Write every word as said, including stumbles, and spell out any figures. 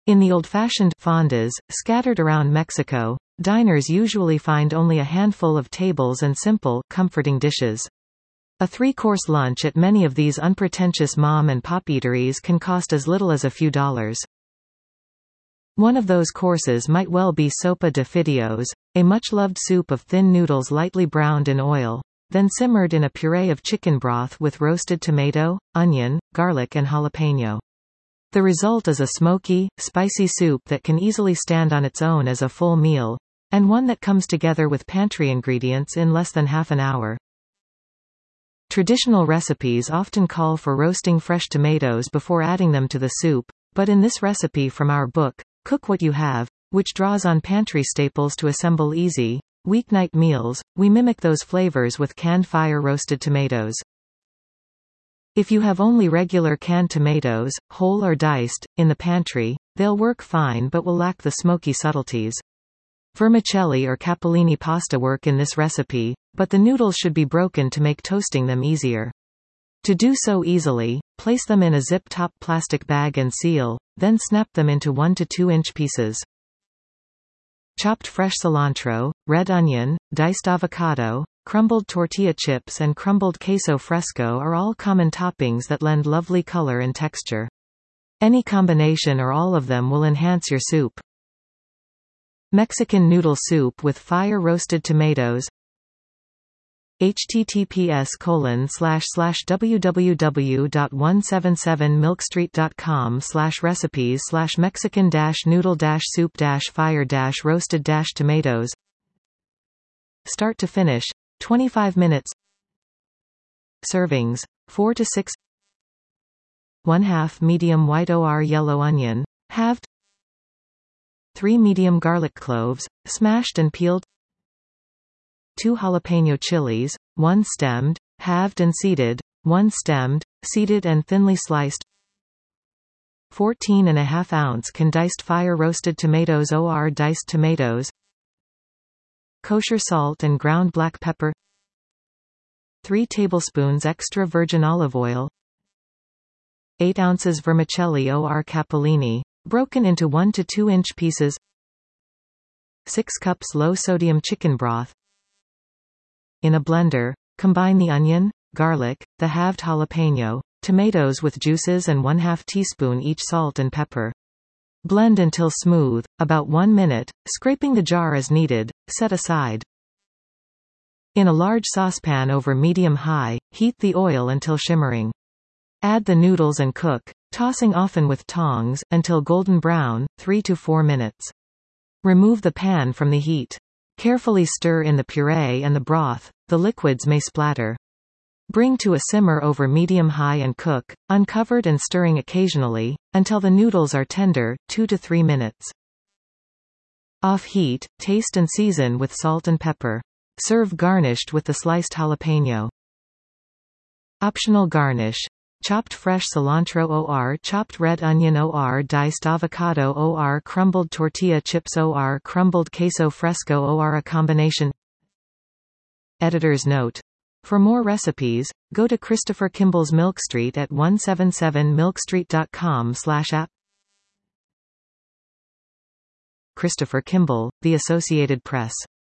In the old-fashioned fondas, scattered around Mexico, diners usually find only a handful of tables and simple, comforting dishes. A three-course lunch at many of these unpretentious mom and pop eateries can cost as little as a few dollars. One of those courses might well be sopa de fideos, a much-loved soup of thin noodles lightly browned in oil, then simmered in a puree of chicken broth with roasted tomato, onion, garlic and jalapeno. The result is a smoky, spicy soup that can easily stand on its own as a full meal, and one that comes together with pantry ingredients in less than half an hour. Traditional recipes often call for roasting fresh tomatoes before adding them to the soup, but in this recipe from our book, Cook What You Have, which draws on pantry staples to assemble easy, weeknight meals, we mimic those flavors with canned fire-roasted tomatoes. If you have only regular canned tomatoes, whole or diced, in the pantry, they'll work fine but will lack the smoky subtleties. Vermicelli or capellini pasta work in this recipe, but the noodles should be broken to make toasting them easier. To do so easily, place them in a zip-top plastic bag and seal, then snap them into one to two inch pieces. Chopped fresh cilantro, red onion, diced avocado, crumbled tortilla chips and crumbled queso fresco are all common toppings that lend lovely color and texture. Any combination or all of them will enhance your soup. Mexican noodle soup with fire-roasted tomatoes. https colon slash slash www dot one seven seven milkstreet dot com slash recipes slash Mexican dash noodle dash soup dash fire dash roasted dash tomatoes. Start to finish, twenty-five minutes. Servings, four to six. one half medium white or yellow onion, halved. three medium garlic cloves, smashed and peeled. two jalapeno chilies, one stemmed, halved and seeded, one stemmed, seeded and thinly sliced. fourteen and a half ounce condensed fire-roasted tomatoes or diced tomatoes. Kosher salt and ground black pepper. three tablespoons extra virgin olive oil. eight ounces vermicelli or capellini, broken into one to two inch pieces. six cups low-sodium chicken broth. In a blender, combine the onion, garlic, the halved jalapeno, tomatoes with juices and one half teaspoon each salt and pepper. Blend until smooth, about one minute, scraping the jar as needed, set aside. In a large saucepan over medium-high, heat the oil until shimmering. Add the noodles and cook, tossing often with tongs, until golden brown, three to four minutes. Remove the pan from the heat. Carefully stir in the puree and the broth, the liquids may splatter. Bring to a simmer over medium-high and cook, uncovered and stirring occasionally, until the noodles are tender, two to three minutes. Off heat, taste and season with salt and pepper. Serve garnished with the sliced jalapeno. Optional garnish. Chopped fresh cilantro or chopped red onion or diced avocado or crumbled tortilla chips or crumbled queso fresco or a combination. Editor's note. For more recipes, go to Christopher Kimball's Milk Street at one seven seven milkstreet dot com slash app. Christopher Kimball, The Associated Press.